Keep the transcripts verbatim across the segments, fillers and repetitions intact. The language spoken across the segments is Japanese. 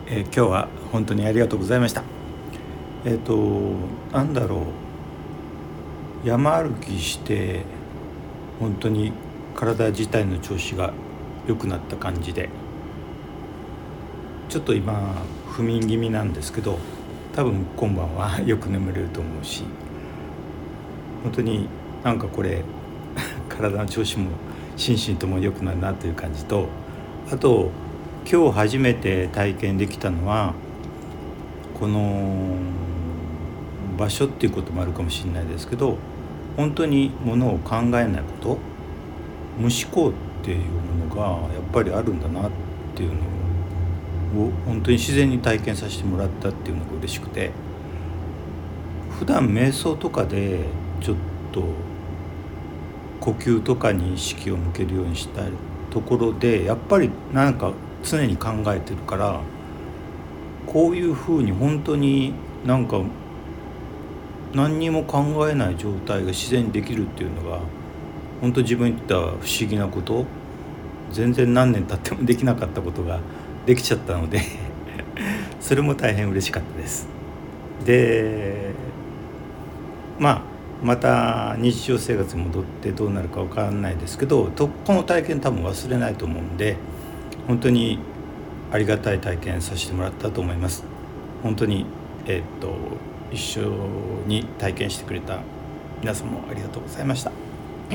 えー今日は本当にありがとうございました。えっ、となんだろう、山歩きして本当に体自体の調子が良くなった感じで、ちょっと今不眠気味なんですけど、多分今晩はよく眠れると思うし、本当になんかこれ体の調子も心身とも良くなるなという感じと、あと今日初めて体験できたのは、この場所っていうこともあるかもしれないですけど、本当にものを考えないこと、無思考っていうものがやっぱりあるんだなっていうのを本当に自然に体験させてもらったっていうのが嬉しくて、普段瞑想とかでちょっと呼吸とかに意識を向けるようにしたところで、やっぱりなんか常に考えてるから、こういうふうに本当になんか何にも考えない状態が自然にできるっていうのが、本当自分にとっては不思議なこと、全然何年経ってもできなかったことができちゃったのでそれも大変嬉しかったです。でまあまた日常生活に戻ってどうなるか分からないですけど、とこの体験多分忘れないと思うんで、本当にありがたい体験させてもらったと思います。本当にえーっと一緒に体験してくれた皆さんもありがとうございました。 はい、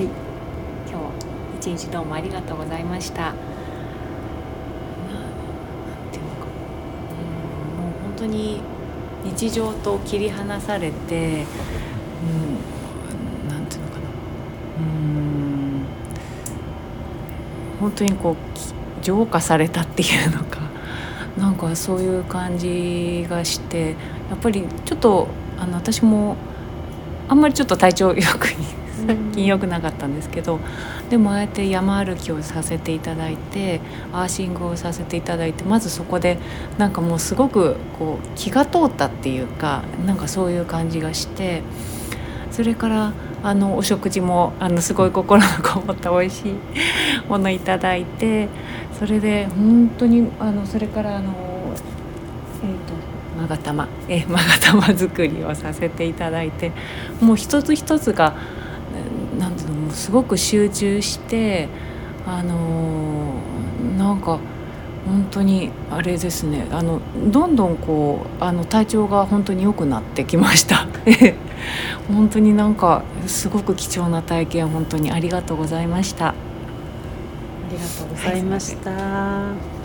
今日一日どうもありがとうございました。ななんていうのか、うん、もう本当に日常と切り離されて、うん、なんていうのかな、うん、本当にこう浄化されたっていうのか、なんかそういう感じがして、やっぱりちょっとあの私もあんまりちょっと体調よく最近良くなかったんですけど、でもああやって山歩きをさせていただいて、アーシングをさせていただいて、まずそこでなんかもうすごくこう気が通ったっていうか、なんかそういう感じがして、それからあのお食事もあのすごい心のこもった美味しいものいただいて、それで本当にあのそれからあのえーとまが玉えまが玉作りをさせていただいて、もう一つ一つがなんていうの、もうすごく集中して、あのーなんか本当にあれですね、あのどんどんこうあの体調が本当に良くなってきました本当になんかすごく貴重な体験、本当にありがとうございました。 ありがとうございました。